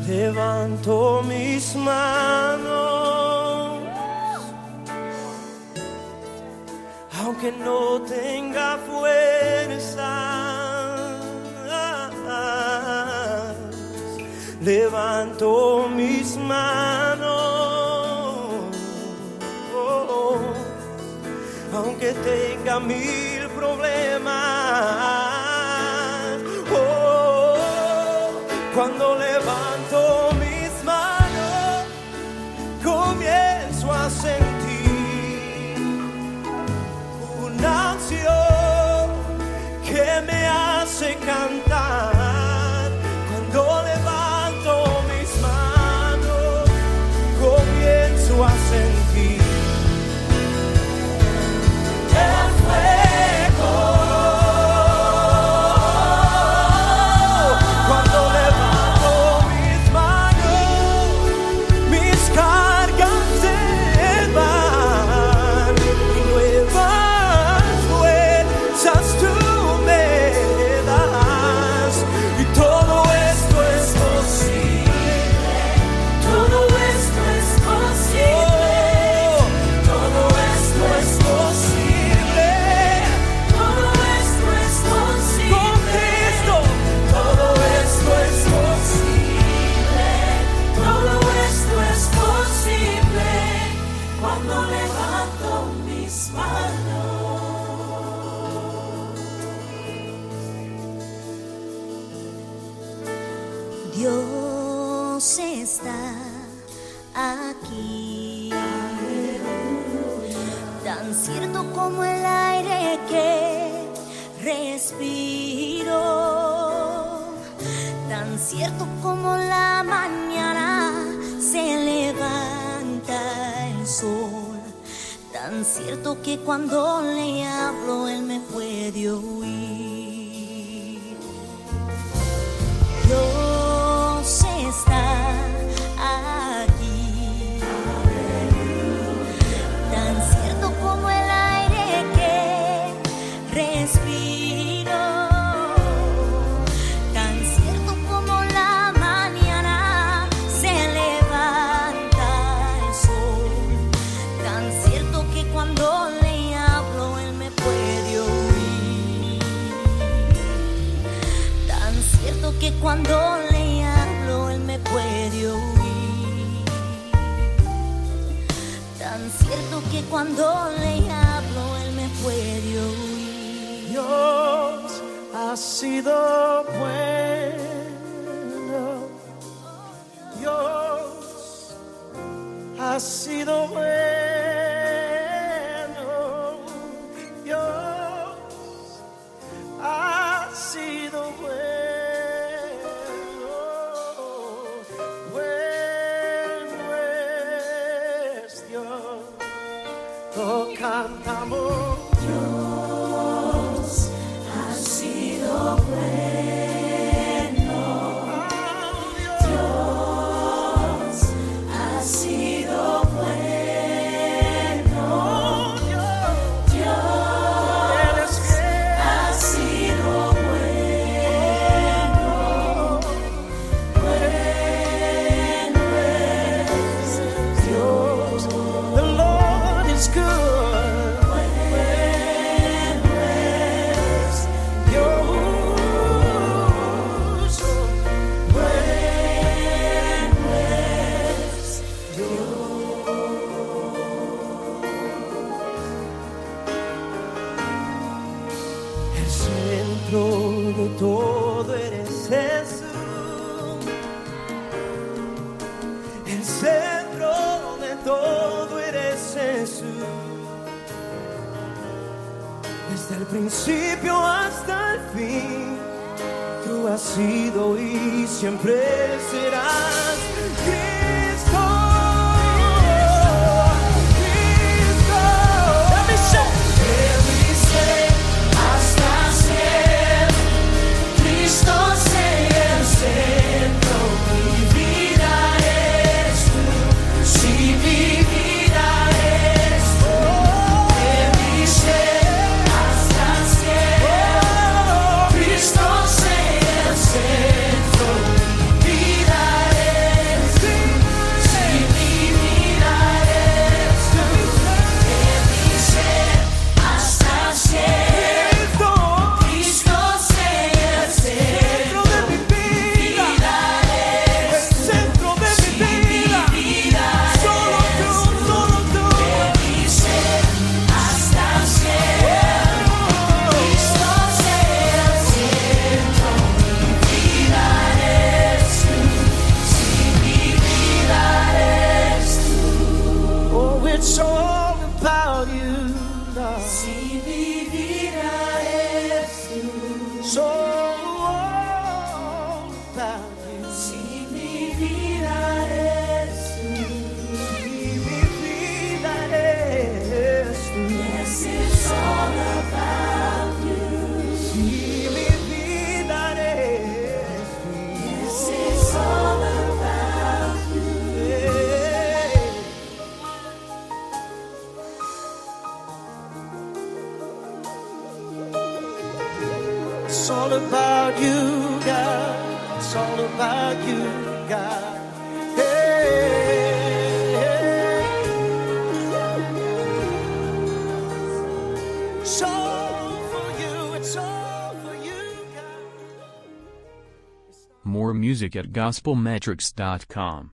Levanto mis manos, aunque no tenga fuerzas. Levanto mis manos, aunque tenga 1000 problemas. Cuando levanto mis manos, comienzo a sentir una unción que me hace cantar. Cuando levanto mis manos, comienzo a sentir el fuego. Cuando levanto mis manos, mis cargas se van y nuevas fuerzas tú me das. Y todo esto es posible, todo esto es posible, todo esto es posible, todo esto es posible. Con Cristo todo esto es posible, todo esto es posible cuando levanto mis manos. Dios está aquí, tan cierto como el aire que respiro, tan cierto como la mañana se levanta el sol, tan cierto que cuando le hablo Él me puede oír. Dios está aquí, tan cierto como el aire que respiro, tan cierto como la mañana se levanta el sol, tan cierto que cuando le hablo Él me puede oír, tan cierto que cuando le hablo Él me puede oír, tan cierto que cuando le hablo Él me puede oír. Dios ha sido bueno, Dios ha sido bueno, Dios ha sido bueno, bueno es Dios. Oh, cantamos. Dios ha sido bueno, Dios ha sido bueno, Dios ha sido bueno, bueno es Dios. The Lord is good. El centro de todo eres Jesús. El centro de todo eres Jesús. Desde el principio hasta el fin, tú has sido y siempre serás Cristo. Cristo. Let me say. Hasta siempre, Cristo sea el centro. Mi vida es tú, si mi vida es tú. De mi ser hasta siempre, Cristo sea el centro. Mi vida es It's all about you, God. It's all about you, God. Hey, hey. It's all for you. It's all for you, God. More music at gospelmetrics.com.